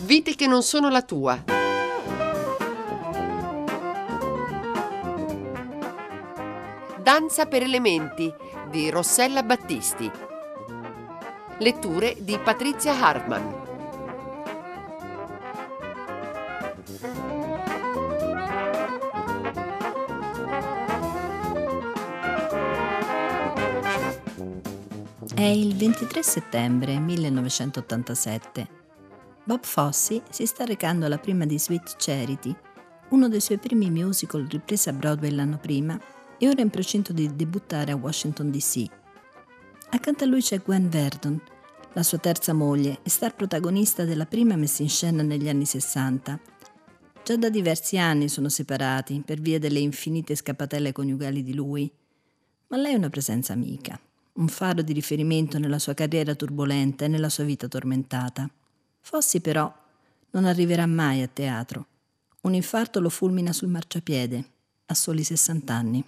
Vite che non sono la tua. Danza per elementi di Rossella Battisti. Letture di Patrizia Hartmann. È il 23 settembre 1987. Bob Fosse si sta recando alla prima di Sweet Charity, uno dei suoi primi musical ripresi a Broadway l'anno prima e ora in procinto di debuttare a Washington DC. Accanto a lui c'è Gwen Verdon, la sua terza moglie e star protagonista della prima messa in scena negli anni 60. Già da diversi anni sono separati per via delle infinite scappatelle coniugali di lui, ma lei è una presenza amica, un faro di riferimento nella sua carriera turbolenta e nella sua vita tormentata. Fosse però non arriverà mai a teatro. Un infarto lo fulmina sul marciapiede, a soli 60 anni.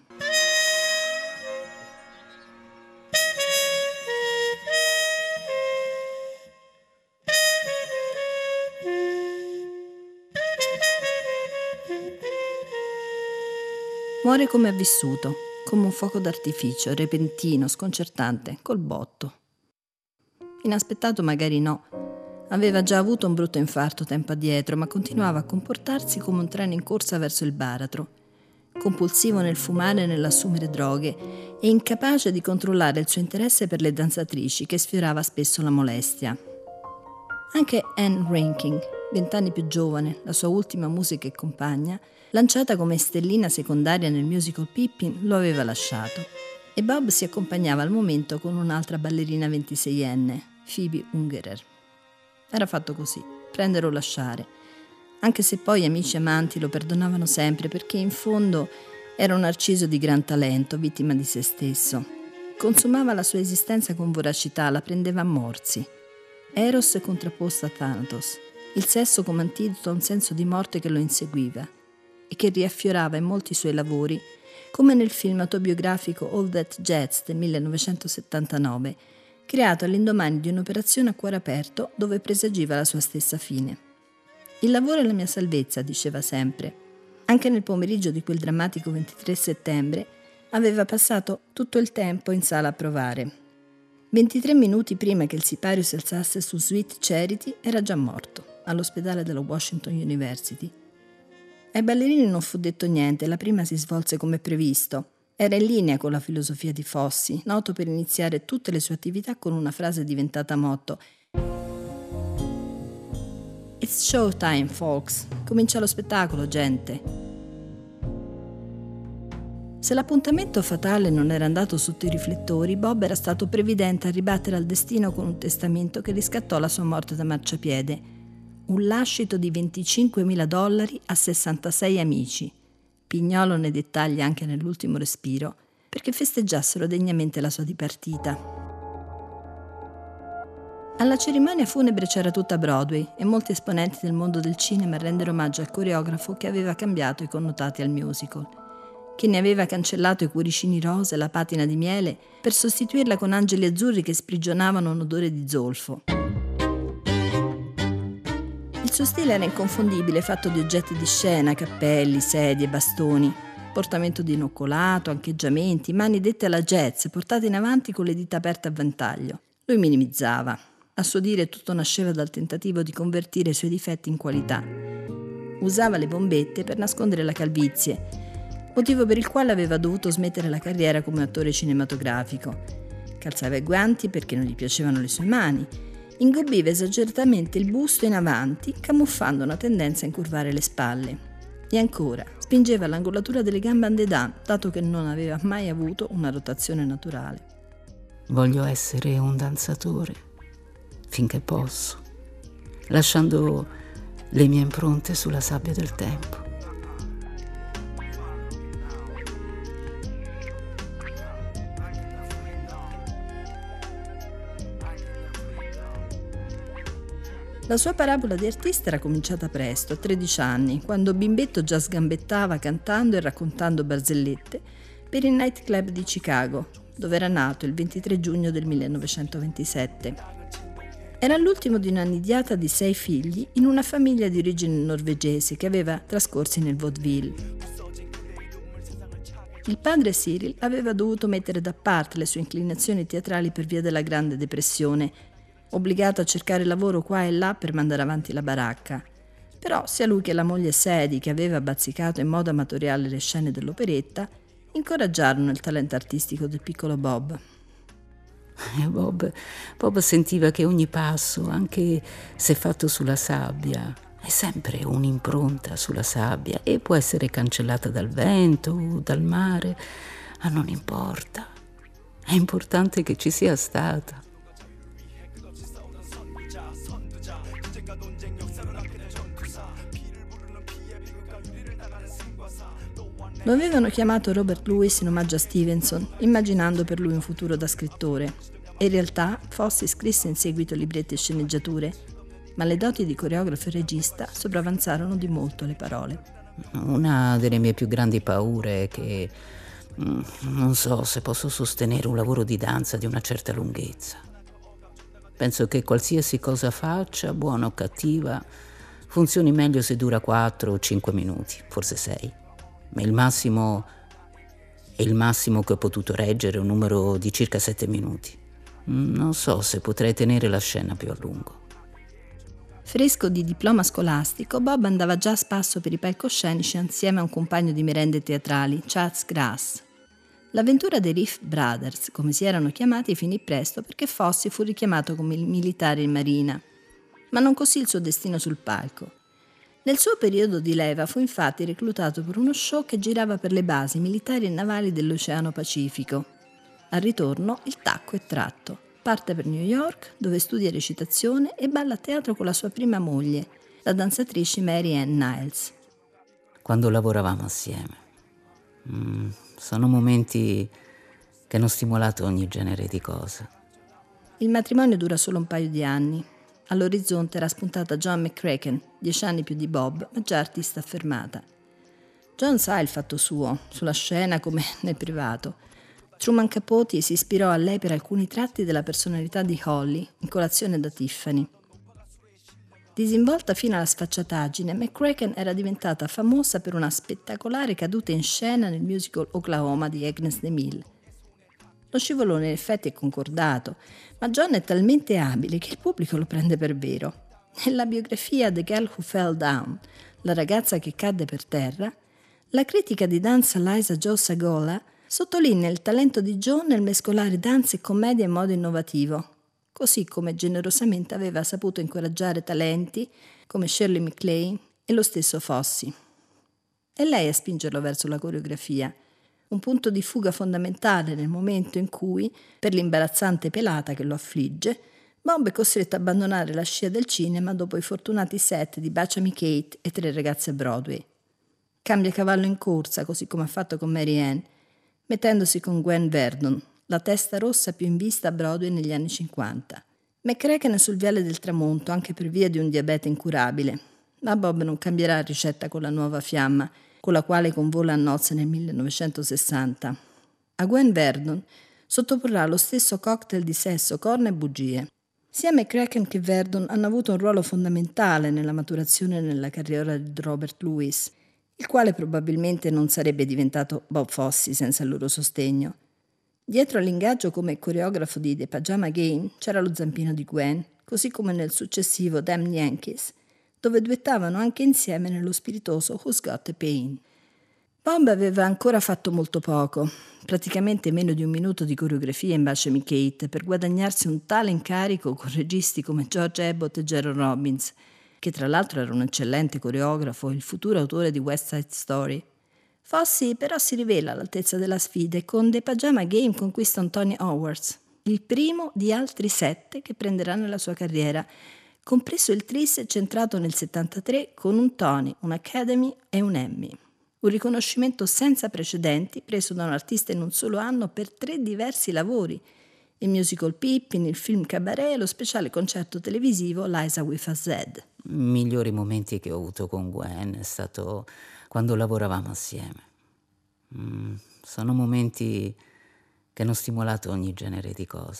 Muore come ha vissuto, come un fuoco d'artificio, repentino, sconcertante, col botto. Inaspettato magari no. Aveva già avuto un brutto infarto tempo addietro, ma continuava a comportarsi come un treno in corsa verso il baratro, compulsivo nel fumare e nell'assumere droghe e incapace di controllare il suo interesse per le danzatrici, che sfiorava spesso la molestia. Anche Anne Reinking, 20 anni più giovane, la sua ultima musica e compagna, lanciata come stellina secondaria nel musical Pippin, lo aveva lasciato. E Bob si accompagnava al momento con un'altra ballerina 26enne, Phoebe Ungerer. Era fatto così, prendere o lasciare, anche se poi amici e amanti lo perdonavano sempre perché in fondo era un narciso di gran talento, vittima di se stesso. Consumava la sua esistenza con voracità, la prendeva a morsi. Eros contrapposto a Thanatos, il sesso come antidoto a un senso di morte che lo inseguiva e che riaffiorava in molti suoi lavori, come nel film autobiografico All That Jazz del 1979, creato all'indomani di un'operazione a cuore aperto dove presagiva la sua stessa fine. Il lavoro è la mia salvezza, diceva sempre. Anche nel pomeriggio di quel drammatico 23 settembre aveva passato tutto il tempo in sala a provare. 23 minuti prima che il sipario si alzasse su Sweet Charity era già morto, all'ospedale della Washington University. Ai ballerini non fu detto niente, la prima si svolse come previsto. Era in linea con la filosofia di Fosse, noto per iniziare tutte le sue attività con una frase diventata motto. It's showtime, folks. Comincia lo spettacolo, gente. Se l'appuntamento fatale non era andato sotto i riflettori, Bob era stato previdente a ribattere al destino con un testamento che riscattò la sua morte da marciapiede. Un lascito di $25.000 a 66 amici. Pignolo ne dettaglia anche nell'ultimo respiro, perché festeggiassero degnamente la sua dipartita. Alla cerimonia funebre c'era tutta Broadway e molti esponenti del mondo del cinema a rendere omaggio al coreografo che aveva cambiato i connotati al musical, che ne aveva cancellato i cuoricini rosa e la patina di miele per sostituirla con angeli azzurri che sprigionavano un odore di zolfo. Il suo stile era inconfondibile, fatto di oggetti di scena, cappelli, sedie, bastoni, portamento dinoccolato, ancheggiamenti, mani dette alla jazz, portate in avanti con le dita aperte a ventaglio. Lui minimizzava. A suo dire tutto nasceva dal tentativo di convertire i suoi difetti in qualità. Usava le bombette per nascondere la calvizie, motivo per il quale aveva dovuto smettere la carriera come attore cinematografico. Calzava i guanti perché non gli piacevano le sue mani. Ingobbiva esageratamente il busto in avanti, camuffando una tendenza a incurvare le spalle. E ancora, spingeva l'angolatura delle gambe en dedans, dato che non aveva mai avuto una rotazione naturale. Voglio essere un danzatore, finché posso, lasciando le mie impronte sulla sabbia del tempo. La sua parabola di artista era cominciata presto, a 13 anni, quando bimbetto già sgambettava cantando e raccontando barzellette per il nightclub di Chicago, dove era nato il 23 giugno del 1927. Era l'ultimo di una nidiata di 6 figli in una famiglia di origine norvegese che aveva trascorsi nel vaudeville. Il padre Cyril aveva dovuto mettere da parte le sue inclinazioni teatrali per via della Grande Depressione, obbligato a cercare lavoro qua e là per mandare avanti la baracca. Però sia lui che la moglie Sadie, che aveva bazzicato in modo amatoriale le scene dell'operetta, incoraggiarono il talento artistico del piccolo Bob. Bob sentiva che ogni passo, anche se fatto sulla sabbia, è sempre un'impronta sulla sabbia e può essere cancellata dal vento o dal mare, ma non importa. È importante che ci sia stata. Lo avevano chiamato Robert Louis in omaggio a Stevenson, immaginando per lui un futuro da scrittore. E in realtà Fosse scrisse in seguito libretti e sceneggiature, ma le doti di coreografo e regista sopravanzarono di molto le parole. Una delle mie più grandi paure è che non so se posso sostenere un lavoro di danza di una certa lunghezza. Penso che qualsiasi cosa faccia, buona o cattiva, funzioni meglio se dura 4 o 5 minuti, forse 6. Ma il massimo che ho potuto reggere è un numero di circa 7 minuti. Non so se potrei tenere la scena più a lungo. Fresco di diploma scolastico, Bob andava già a spasso per i palcoscenici insieme a un compagno di merende teatrali, Charles Grass. L'avventura dei Reef Brothers, come si erano chiamati, finì presto perché Fosse fu richiamato come militare in marina. Ma non così il suo destino sul palco. Nel suo periodo di leva fu infatti reclutato per uno show che girava per le basi militari e navali dell'Oceano Pacifico. Al ritorno il tacco è tratto. Parte per New York, dove studia recitazione e balla a teatro con la sua prima moglie, la danzatrice Mary Ann Niles. Quando lavoravamo assieme. Sono momenti che hanno stimolato ogni genere di cosa. Il matrimonio dura solo un paio di anni. All'orizzonte era spuntata John McCracken, 10 anni più di Bob, ma già artista affermata. John sa il fatto suo, sulla scena come nel privato. Truman Capote si ispirò a lei per alcuni tratti della personalità di Holly, in Colazione da Tiffany. Disinvolta fino alla sfacciataggine, McCracken era diventata famosa per una spettacolare caduta in scena nel musical Oklahoma di Agnes DeMille. Lo scivolone in effetti è concordato, ma John è talmente abile che il pubblico lo prende per vero. Nella biografia The Girl Who Fell Down, la ragazza che cadde per terra, la critica di danza Liza Jo Sagola sottolinea il talento di John nel mescolare danza e commedia in modo innovativo, così come generosamente aveva saputo incoraggiare talenti come Shirley MacLaine e lo stesso Fosse. È lei a spingerlo verso la coreografia, un punto di fuga fondamentale nel momento in cui, per l'imbarazzante pelata che lo affligge, Bob è costretto a abbandonare la scia del cinema dopo i fortunati set di Baciami Kate e 3 ragazze a Broadway. Cambia cavallo in corsa, così come ha fatto con Mary Ann, mettendosi con Gwen Verdon, la testa rossa più in vista a Broadway negli anni 50. McCracken è sul viale del tramonto anche per via di un diabete incurabile, ma Bob non cambierà ricetta con la nuova fiamma, con la quale convola a nozze nel 1960. A Gwen Verdon sottoporrà lo stesso cocktail di sesso, corna e bugie. Sia McCracken che Verdon hanno avuto un ruolo fondamentale nella maturazione e nella carriera di Robert Louis, il quale probabilmente non sarebbe diventato Bob Fosse senza il loro sostegno. Dietro all'ingaggio come coreografo di The Pajama Game c'era lo zampino di Gwen, così come nel successivo Damn Yankees, dove duettavano anche insieme nello spiritoso Who's Got the Pain. Bob aveva ancora fatto molto poco, praticamente meno di un minuto di coreografia in Baciami Kate, per guadagnarsi un tale incarico con registi come George Abbott e Gerald Robbins, che tra l'altro era un eccellente coreografo e il futuro autore di West Side Story. Fosse però si rivela all'altezza della sfida e con The Pajama Game conquista un Tony Awards, il primo di altri 7 che prenderà nella sua carriera, compreso il tris centrato nel 73 con un Tony, un Academy e un Emmy. Un riconoscimento senza precedenti preso da un artista in un solo anno per 3 diversi lavori, il musical Pippin, il film Cabaret e lo speciale concerto televisivo Liza with a Z. I migliori momenti che ho avuto con Gwen è stato quando lavoravamo assieme. Sono momenti che hanno stimolato ogni genere di cosa.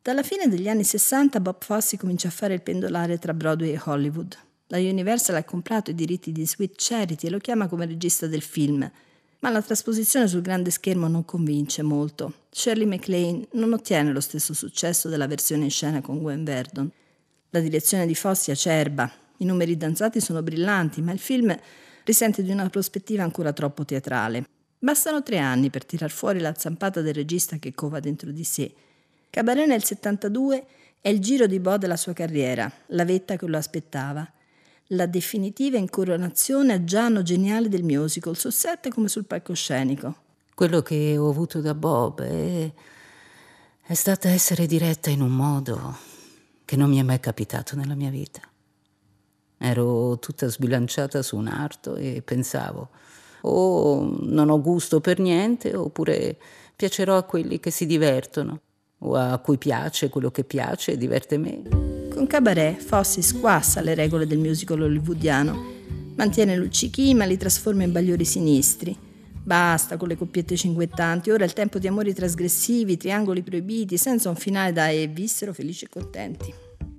Dalla fine degli anni 60 Bob Fosse comincia a fare il pendolare tra Broadway e Hollywood. La Universal ha comprato i diritti di Sweet Charity e lo chiama come regista del film, ma la trasposizione sul grande schermo non convince molto. Shirley MacLaine non ottiene lo stesso successo della versione in scena con Gwen Verdon. La direzione di Fosse è acerba, i numeri danzati sono brillanti, ma il film risente di una prospettiva ancora troppo teatrale. Bastano 3 anni per tirar fuori la zampata del regista che cova dentro di sé. Cabaret nel 72 è il giro di boa della sua carriera, la vetta che lo aspettava. La definitiva incoronazione a Giano geniale del musical, sul set come sul palcoscenico. Quello che ho avuto da Bob è stata essere diretta in un modo che non mi è mai capitato nella mia vita. Ero tutta sbilanciata su un arto e pensavo: o non ho gusto per niente, oppure piacerò a quelli che si divertono, o a cui piace quello che piace e diverte me. Con Cabaret, Fosse squassa le regole del musical hollywoodiano, mantiene luccichi ma li trasforma in bagliori sinistri. Basta con le coppiette cinguettanti, ora è il tempo di amori trasgressivi, triangoli proibiti, senza un finale da e vissero felici e contenti.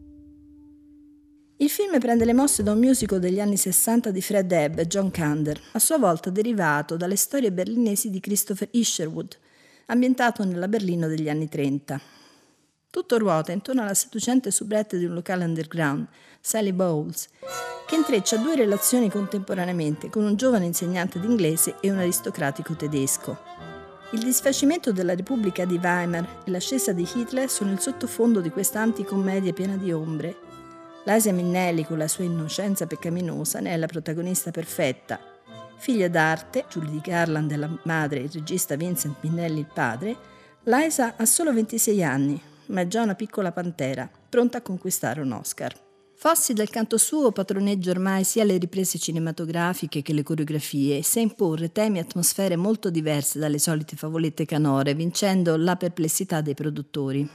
Il film prende le mosse da un musical degli anni 60 di Fred Ebb e John Kander, a sua volta derivato dalle storie berlinesi di Christopher Isherwood, ambientato nella Berlino degli anni 30. Tutto ruota intorno alla seducente soubrette di un locale underground, Sally Bowles, che intreccia 2 relazioni contemporaneamente con un giovane insegnante d'inglese e un aristocratico tedesco. Il disfacimento della Repubblica di Weimar e l'ascesa di Hitler sono il sottofondo di questa anticommedia piena di ombre. Liza Minnelli, con la sua innocenza peccaminosa, ne è la protagonista perfetta. Figlia d'arte, Judy Garland è la madre e il regista Vincent Minnelli il padre, Liza ha solo 26 anni, ma è già una piccola pantera, pronta a conquistare un Oscar. Fosse dal canto suo padroneggia ormai sia le riprese cinematografiche che le coreografie e sa imporre temi e atmosfere molto diverse dalle solite favolette canore, vincendo la perplessità dei produttori.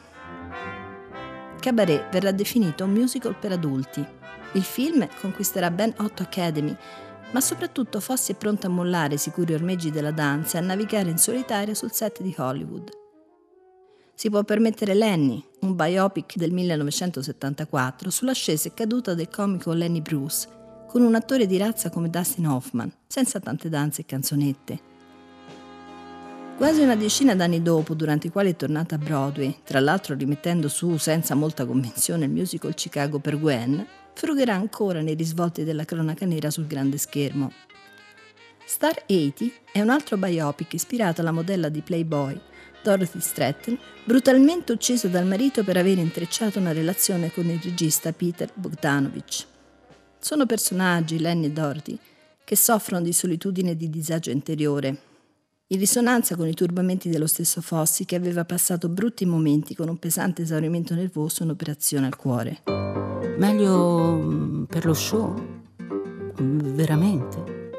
Cabaret verrà definito un musical per adulti. Il film conquisterà ben 8 Academy, ma soprattutto Fosse è pronta a mollare i sicuri ormeggi della danza e a navigare in solitaria sul set di Hollywood. Si può permettere Lenny, un biopic del 1974 sull'ascesa e caduta del comico Lenny Bruce, con un attore di razza come Dustin Hoffman, senza tante danze e canzonette. Quasi una decina d'anni dopo, durante i quali è tornata a Broadway, tra l'altro rimettendo su senza molta convenzione il musical Chicago per Gwen, frugherà ancora nei risvolti della cronaca nera sul grande schermo. Star 80 è un altro biopic ispirato alla modella di Playboy, Dorothy Stratton, brutalmente ucciso dal marito per aver intrecciato una relazione con il regista Peter Bogdanovich. Sono personaggi, Lenny e Dorothy, che soffrono di solitudine e di disagio interiore, in risonanza con i turbamenti dello stesso Fosse, che aveva passato brutti momenti con un pesante esaurimento nervoso e un'operazione al cuore. Meglio per lo show? Veramente?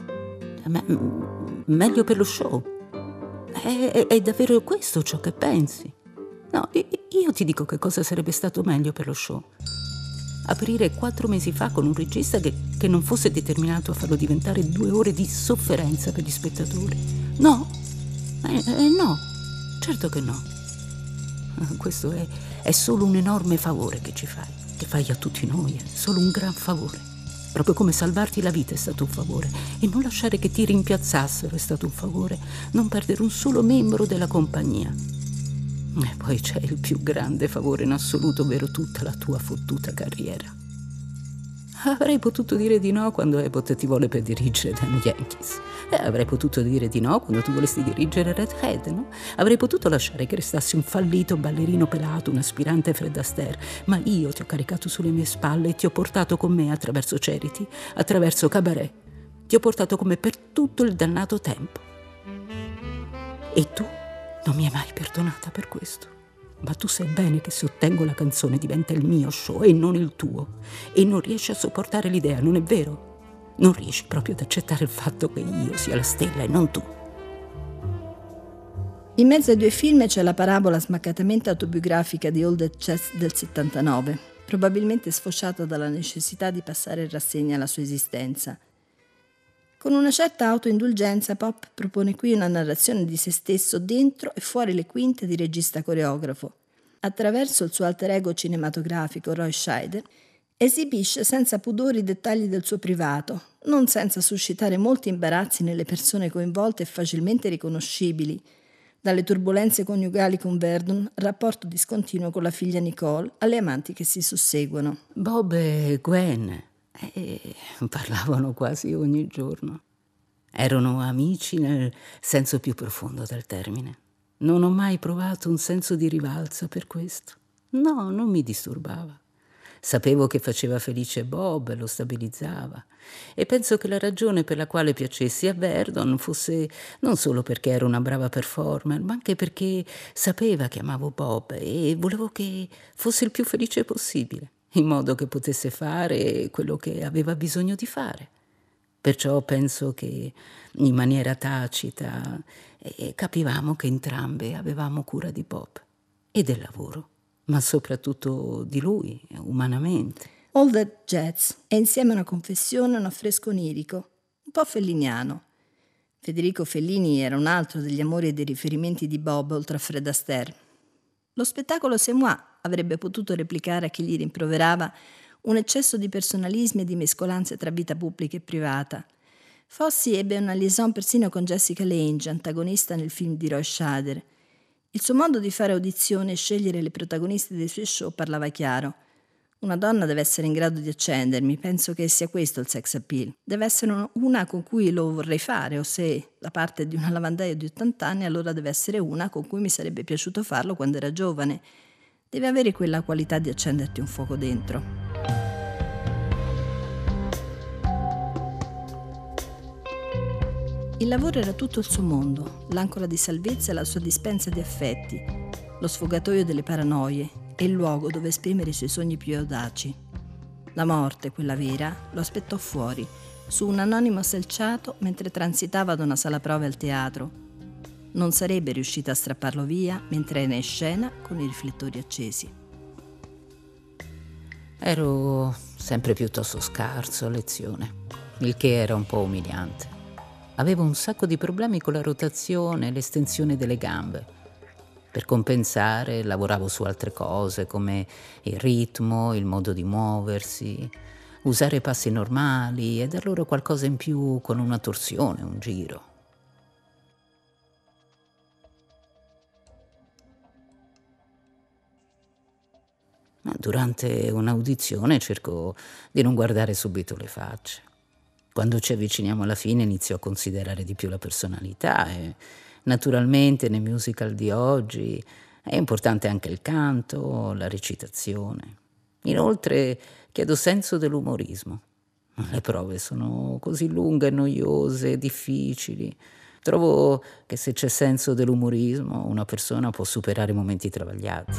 Meglio per lo show? È davvero questo ciò che pensi? No, io ti dico che cosa sarebbe stato meglio per lo show. Aprire 4 mesi fa con un regista che non fosse determinato a farlo diventare 2 ore di sofferenza per gli spettatori. No, no, certo che no. Questo è solo un enorme favore che ci fai, che fai a tutti noi, è solo un gran favore. Proprio come salvarti la vita è stato un favore, e non lasciare che ti rimpiazzassero è stato un favore, non perdere un solo membro della compagnia. E poi c'è il più grande favore in assoluto, ovvero tutta la tua fottuta carriera. Avrei potuto dire di no quando Abbott ti vuole per dirigere Dan Yankees. Avrei potuto dire di no quando tu volesti dirigere Redhead, no? Avrei potuto lasciare che restassi un fallito ballerino pelato, un aspirante Fred Astaire, ma io ti ho caricato sulle mie spalle e ti ho portato con me attraverso Charity, attraverso Cabaret. Ti ho portato con me per tutto il dannato tempo. E tu non mi hai mai perdonata per questo. Ma tu sai bene che se ottengo la canzone diventa il mio show e non il tuo. E non riesci a sopportare l'idea, non è vero? Non riesci proprio ad accettare il fatto che io sia la stella e non tu. In mezzo ai 2 film c'è la parabola smaccatamente autobiografica di All That Jazz del 79, probabilmente sfociata dalla necessità di passare in rassegna la sua esistenza. Con una certa autoindulgenza, Pop propone qui una narrazione di se stesso dentro e fuori le quinte di regista coreografo. attraverso il suo alter ego cinematografico Roy Scheider, esibisce senza pudori i dettagli del suo privato, non senza suscitare molti imbarazzi nelle persone coinvolte e facilmente riconoscibili, dalle turbulenze coniugali con Verdon al rapporto discontinuo con la figlia Nicole, alle amanti che si susseguono. Bob e Gwen parlavano quasi ogni giorno. Erano amici nel senso più profondo del termine. Non ho mai provato un senso di rivalsa per questo. No, non mi disturbava. Sapevo che faceva felice Bob e lo stabilizzava. E penso che la ragione per la quale piacessi a Verdon fosse non solo perché ero una brava performer, ma anche perché sapeva che amavo Bob e volevo che fosse il più felice possibile, in modo che potesse fare quello che aveva bisogno di fare. Perciò penso che in maniera tacita capivamo che entrambe avevamo cura di Bob e del lavoro, ma soprattutto di lui, umanamente. All That Jazz è insieme una confessione e un affresco onirico, un po' felliniano. Federico Fellini era un altro degli amori e dei riferimenti di Bob oltre a Fred Astaire. Lo spettacolo C'est Moi avrebbe potuto replicare a chi gli rimproverava un eccesso di personalismi e di mescolanze tra vita pubblica e privata. Fossi ebbe una liaison persino con Jessica Lange, antagonista nel film di Roy Scheider. Il suo modo di fare audizione e scegliere le protagoniste dei suoi show parlava chiaro. Una donna deve essere in grado di accendermi, penso che sia questo il sex appeal. Deve essere una con cui lo vorrei fare, o se la parte è di una lavandaia di 80 anni, allora deve essere una con cui mi sarebbe piaciuto farlo quando era giovane. Deve avere quella qualità di accenderti un fuoco dentro. Il lavoro era tutto il suo mondo, l'ancora di salvezza e la sua dispensa di affetti, lo sfogatoio delle paranoie e il luogo dove esprimere i suoi sogni più audaci. La morte, quella vera, lo aspettò fuori, su un anonimo selciato mentre transitava da una sala prove al teatro. Non sarebbe riuscita a strapparlo via mentre era in scena con i riflettori accesi. Ero sempre piuttosto scarso a lezione, il che era un po' umiliante. Avevo un sacco di problemi con la rotazione e l'estensione delle gambe. Per compensare lavoravo su altre cose come il ritmo, il modo di muoversi, usare passi normali e dar loro qualcosa in più con una torsione, un giro. Ma durante un'audizione cerco di non guardare subito le facce. Quando ci avviciniamo alla fine inizio a considerare di più la personalità e naturalmente nei musical di oggi è importante anche il canto, la recitazione. Inoltre chiedo senso dell'umorismo. Le prove sono così lunghe, noiose, difficili. Trovo che se c'è senso dell'umorismo una persona può superare i momenti travagliati.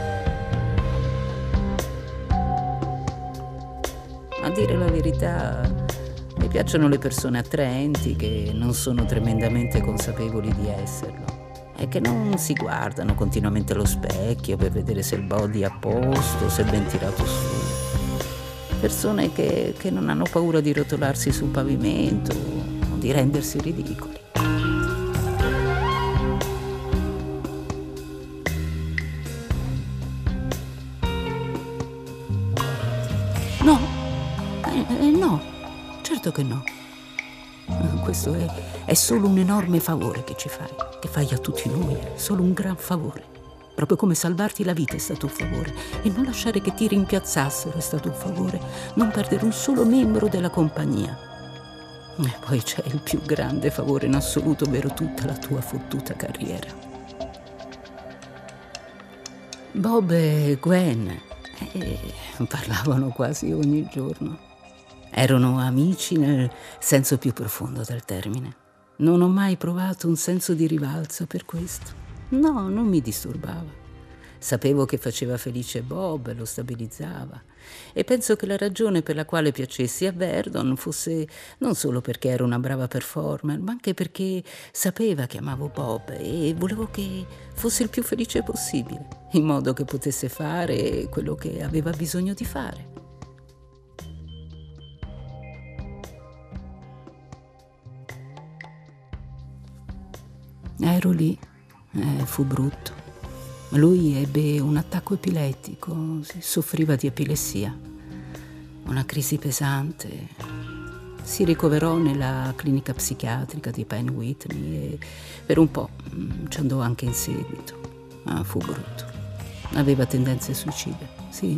A dire la verità, mi piacciono le persone attraenti che non sono tremendamente consapevoli di esserlo e che non si guardano continuamente allo specchio per vedere se il body è a posto, se è ben tirato su. Persone che non hanno paura di rotolarsi sul pavimento o di rendersi ridicoli. No, no. Certo che no. Questo è solo un enorme favore che ci fai, che fai a tutti noi, solo un gran favore. Proprio come salvarti la vita è stato un favore e non lasciare che ti rimpiazzassero è stato un favore, non perdere un solo membro della compagnia. E poi c'è il più grande favore in assoluto, ovvero tutta la tua fottuta carriera. Bob e Gwen parlavano quasi ogni giorno. Erano amici nel senso più profondo del termine. Non ho mai provato un senso di rivalsa per questo. No, non mi disturbava. Sapevo che faceva felice Bob e lo stabilizzava. E penso che la ragione per la quale piacessi a Verdon fosse non solo perché ero una brava performer, ma anche perché sapeva che amavo Bob e volevo che fosse il più felice possibile, in modo che potesse fare quello che aveva bisogno di fare. Ero lì, fu brutto. Lui ebbe un attacco epilettico, soffriva di epilessia, una crisi pesante. Si ricoverò nella clinica psichiatrica di Penn Whitney e per un po' ci andò anche in seguito, ma fu brutto. Aveva tendenze suicide, sì,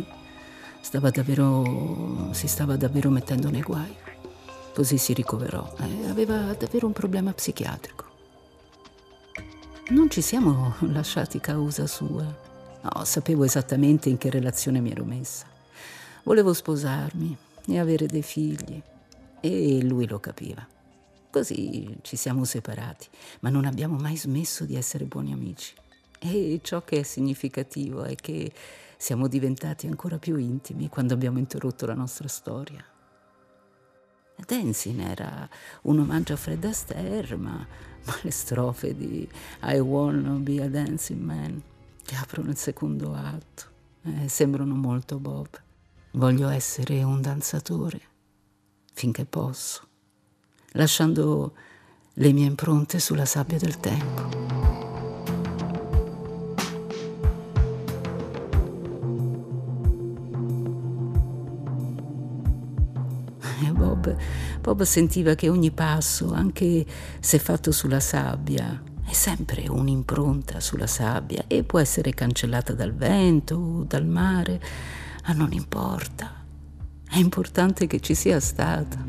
si stava davvero mettendo nei guai. Così si ricoverò e aveva davvero un problema psichiatrico. Non ci siamo lasciati causa sua. No, sapevo esattamente in che relazione mi ero messa. Volevo sposarmi e avere dei figli e lui lo capiva. Così ci siamo separati, ma non abbiamo mai smesso di essere buoni amici. E ciò che è significativo è che siamo diventati ancora più intimi quando abbiamo interrotto la nostra storia. Dancing era un omaggio a Fred Astaire, ma le strofe di I Wanna Be a Dancing Man che aprono il secondo atto sembrano molto Bob. Voglio essere un danzatore finché posso, lasciando le mie impronte sulla sabbia del tempo. E Bob sentiva che ogni passo, anche se fatto sulla sabbia, è sempre un'impronta sulla sabbia e può essere cancellata dal vento o dal mare, ma non importa. È importante che ci sia stata.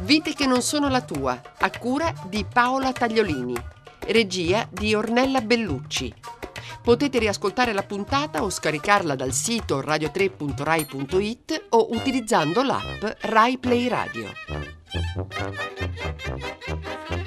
Vite che non sono la tua, a cura di Paola Tagliolini, regia di Ornella Bellucci. Potete riascoltare la puntata o scaricarla dal sito radio3.rai.it o utilizzando l'app Rai Play Radio.